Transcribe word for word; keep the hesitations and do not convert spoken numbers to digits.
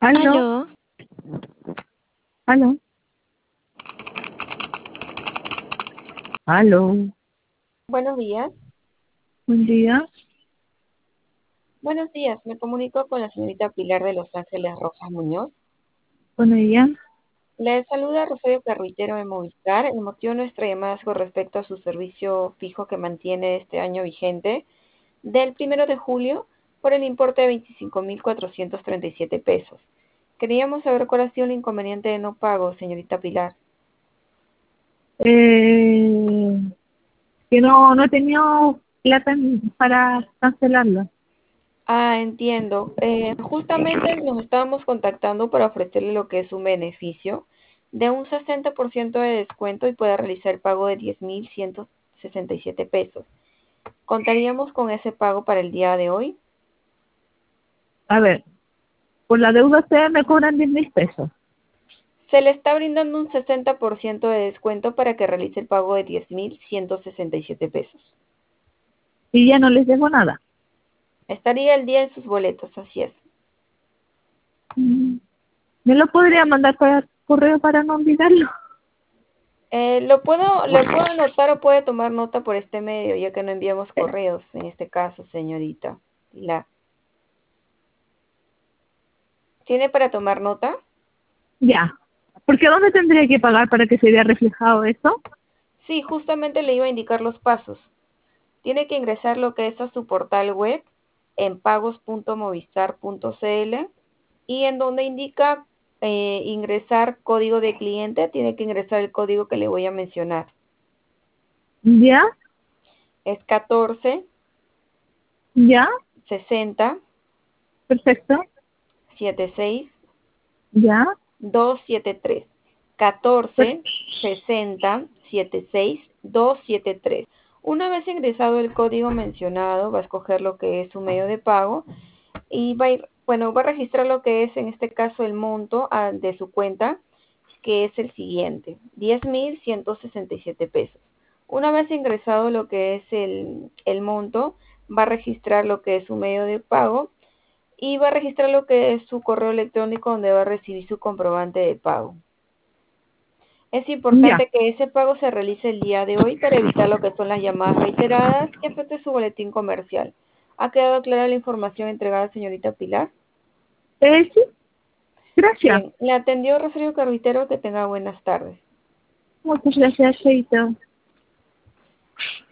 Aló, Aló, aló, aló. buenos días. Buen día. Buenos días, me comunico con la señorita Pilar de Los Ángeles Rojas Muñoz. Con ella. Le saluda Rosario Carruitero de Movistar. El motivo de nuestra llamada es con respecto a su servicio fijo que mantiene este año vigente del primero de julio por el importe de veinticinco mil cuatrocientos treinta y siete pesos. Queríamos saber cuál ha sido el inconveniente de no pago, señorita Pilar. Eh, que no, no he tenido plata en- para cancelarlo. Ah, entiendo. Eh, justamente nos estábamos contactando para ofrecerle lo que es un beneficio de un sesenta por ciento de descuento y pueda realizar el pago de diez mil ciento sesenta y siete pesos. ¿Contaríamos con ese pago para el día de hoy? A ver, por la deuda ustedes me cobran diez mil pesos Se le está brindando un sesenta por ciento de descuento para que realice el pago de diez mil ciento sesenta y siete pesos. y ya no les debo nada. Estaría el día en sus boletos, así es. Mm, ¿Me lo podría mandar por correo para no olvidarlo? Eh, lo puedo, le puedo anotar o puede tomar nota por este medio, ya que no enviamos correos en este caso, señorita Pilar. ¿Tiene para tomar nota? Ya. Porque ¿dónde tendría que pagar para que se vea reflejado eso? Sí, justamente le iba a indicar los pasos. Tiene que ingresar lo que es a su portal web en pagos punto movistar punto cl y en donde indica eh, ingresar código de cliente, tiene que ingresar el código que le voy a mencionar. Ya, Es catorce ya, sesenta perfecto. setenta y seis Ya, doscientos setenta y tres. per- catorce sesenta setenta y seis doscientos setenta y tres. Una vez ingresado el código mencionado, va a escoger lo que es su medio de pago y va a ir, bueno, va a registrar lo que es en este caso el monto ah, de su cuenta, que es el siguiente, diez mil ciento sesenta y siete pesos. Una vez ingresado lo que es el, el monto, va a registrar lo que es su medio de pago y va a registrar lo que es su correo electrónico donde va a recibir su comprobante de pago. Es ya. importante que ese pago se realice el día de hoy para evitar lo que son las llamadas reiteradas que afecte su boletín comercial. ¿Ha quedado clara la información entregada, señorita Pilar? Eh, sí, gracias. Bien, le atendió Rosario Carvitero, que tenga buenas tardes. Muchas gracias, Cheito.